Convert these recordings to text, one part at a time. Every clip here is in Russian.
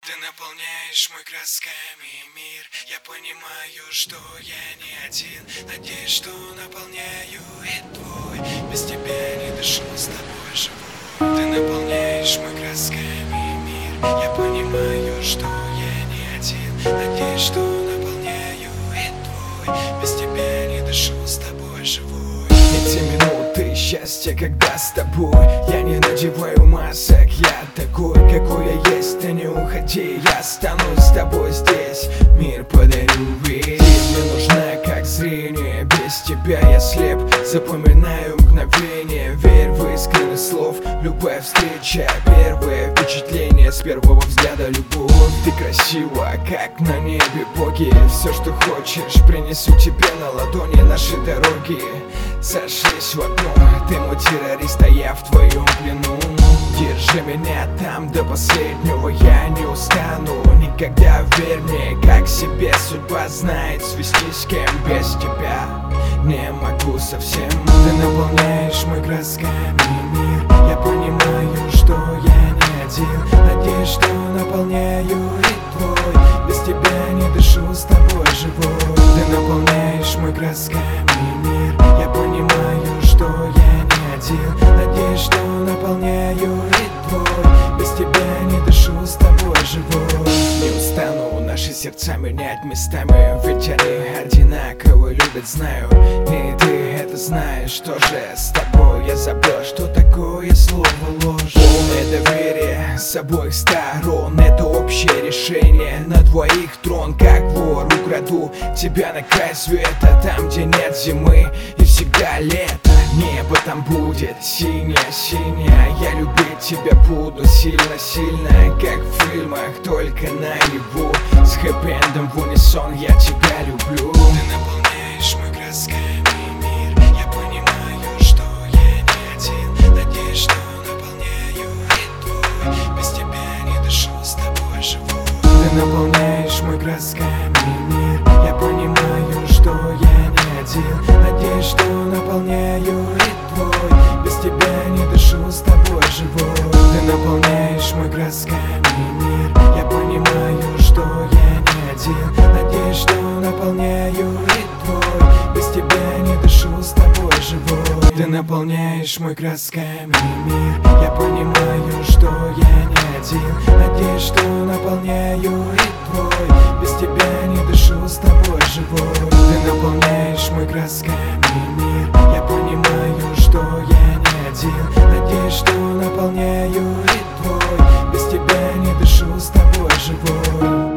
Ты наполняешь мой красками мир. Я понимаю, что я не один. Надеюсь, что наполняю и твой. Без тебя не дышу, с тобой живу. Ты наполняешь мой красками мир. Я понимаю, что я не один. Надеюсь, что наполняю и твой. Без тебя не дышу, с тобой живу. Эти минуты счастья, когда с тобой. Я не надеваю масок, я такой, какой я есть. Ты не уходи, я останусь с тобой здесь. Мир подарю весь. Ты мне нужна, как зрение. Без тебя я слеп, запоминаю мгновение. Верь в искренность слов. Любая встреча, первое впечатление. С первого взгляда любовь. Ты красива, как на небе боги. Все, что хочешь, принесу тебе на ладони. Наши дороги сошлись в одно. Ты мой террорист, а я в твоем плену. Держи меня там до последнего, я не устану никогда, верь мне, как себе. Судьба знает, свестись с кем без тебя не могу совсем. Ты наполняешь мой красками мир. Я понимаю, что я не один. Надеюсь, что наполняю и твой. Без тебя не дышу, с тобой живу. Ты наполняешь мой красками мир. Я понимаю, что я не один. Надеюсь, что наполняю и твой. Без тебя не дышу, с тобой живу. Не устану наши сердца менять местами. Ведь они одинаково любят, знаю. И ты это знаешь, что же с тобой я забыл, что такое слово ложь. Полное доверие с обоих сторон. Это общее решение. На двоих трон, как вор, украду тебя на край света. Там, где нет зимы и всегда лето. Небо там будет синее-синее. Я любить тебя буду сильно-сильно, как в фильмах, только наяву. С хэппи-эндом в унисон я тебя люблю. Ты наполняешь мой красками мир. Я понимаю, что я не один. Надеюсь, что наполняю и твой. Без тебя не дышу, с тобой живу. Ты наполняешь мой красками мир. Я понимаю, что я не один. Надеюсь, что наполняю и твой. Без тебя не дышу, с тобой живу. Ты наполняешь мой красками мир. Я понимаю, что я не один. Надеюсь, что наполняю и твой. Без тебя не дышу, с тобой живу. Ты наполняешь мой красками мир. Я понимаю, что я не один. Надеюсь, что наполняю и твой. Без тебя не дышу, с тобой живу. Ты наполняешь мой красками мир. Я понимаю, что я не один. Надеюсь, что наполняю и твой. Без тебя не дышу, с тобой живу.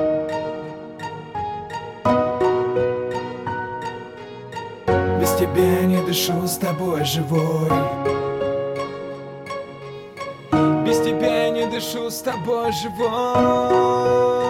Без тебя не дышу, с тобой живой. Без тебя не дышу, с тобой живой.